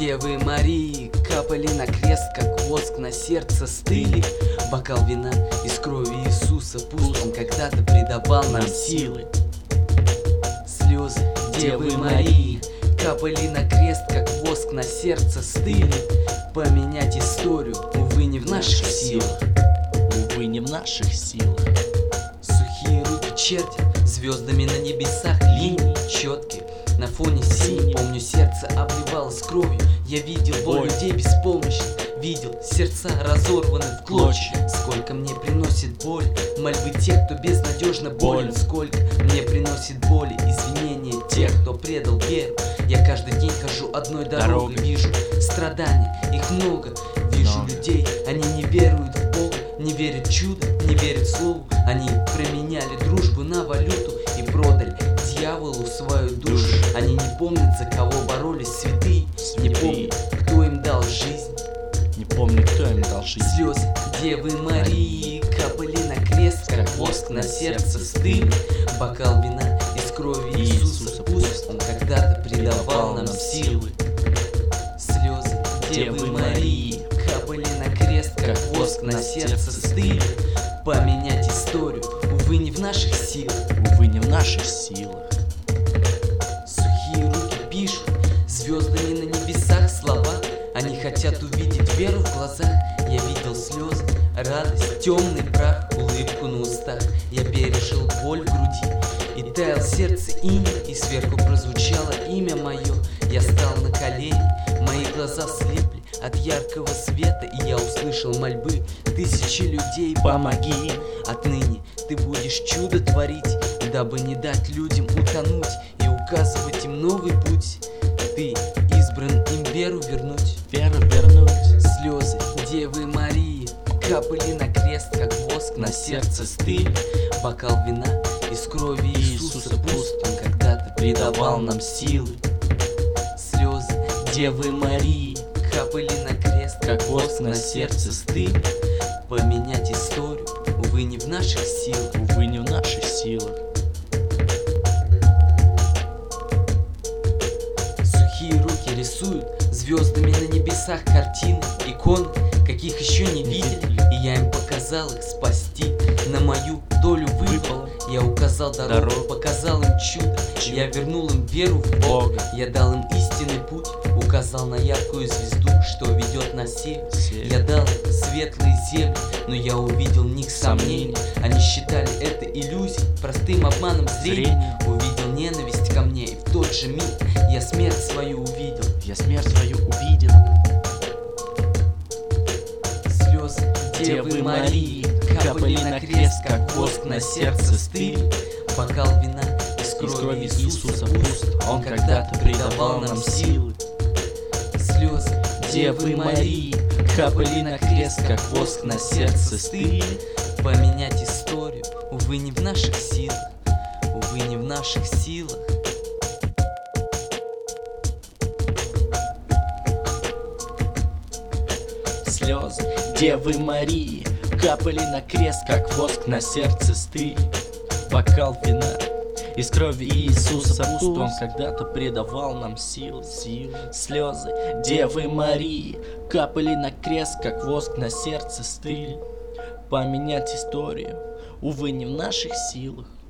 Девы Марии капали на крест, как воск на сердце стыли. Бокал вина из крови Иисуса пуст, он когда-то придавал нам силы. Слезы Девы Марии капали на крест, как воск на сердце стыли. Поменять историю, увы, не в наших силах. Увы, не в наших силах. Сухие руки чертят звездами на небесах, линии четкие на фоне синих. Помню, сердце обливалось кровью. Я видел боль людей беспомощных, видел сердца разорваны в клочья. Сколько мне приносит боль мольбы тех, кто безнадежно болен. Сколько мне приносит боли извинения тех, кто предал веру. Я каждый день хожу одной дорогой, вижу страдания, их много. Вижу людей, они не веруют в Бога, не верят в чудо, не верят в слову. Они променяли дружбу на валюту и продали дьяволу свою душу. Они не помнят, за кого боролись святые, не помнят, кто им дал жизнь. Не помню, кто им дал жизнь. Слезы Девы Марии капали на крест, как воск на сердце стыли. Бокал вина из крови Иисуса пуст, он когда-то придавал нам силы. Слезы Девы Марии капали на крест, как воск на сердце стыли. Поменять историю, увы, не в наших силах. Увы, не в наших силах. Сухие руки пишут звездами на небесах слова. Они хотят увидеть веру в глазах. Я видел слезы, радость, темный прах, улыбку на устах. Я пережил боль в груди и таял в сердце иней, и сверху прозвучало имя мое. Я стал на колени, мои глаза слепли от яркого света, и я услышал мольбы тысячи людей: помоги. Отныне ты будешь чудо творить, дабы не дать людям утонуть и указывать им новый путь. Ты избран им веру вернуть. Веру вернуть. Слезы Девы Марии капали на крест, как воск на сердце стыли. Бокал вина из крови Иисуса пуст, он когда-то придавал нам силы. Слезы Девы Марии капали на крест, как воск на сердце стыли. Поменять историю, увы, не в наших силах. Увы, не в наших силах. Сухие руки рисуют звездами на небесах картины, иконы, каких еще не видели. И я им показал их спасти, на мою долю выпал. Я указал дорогу, показал им чудо. Я вернул им веру в Бога. Я дал им истинный путь, указал на яркую звезду, что ведет на север. Я дал им светлые земли, но я увидел в них сомнения. Они считали это иллюзией, простым обманом зрения. Увидел ненависть ко мне, и в тот же миг я смерть свою увидел. Я смерть свою увидел. Слезы Девы Марии капали на крест, как воск на сердце стыли. Бокал вина из крови Иисуса пуст, он когда-то придавал нам силы. Слезы Девы Марии капали на крест, как воск на сердце стыли. Поменять историю, увы, не в наших силах. Увы, не в наших силах. Слезы Девы Марии капали на крест, как воск на сердце стыли. Бокал вина из крови Иисуса пуст, он когда-то придавал нам силы. Слезы Девы Марии капали на крест, как воск на сердце стыли. Поменять историю, увы, не в наших силах.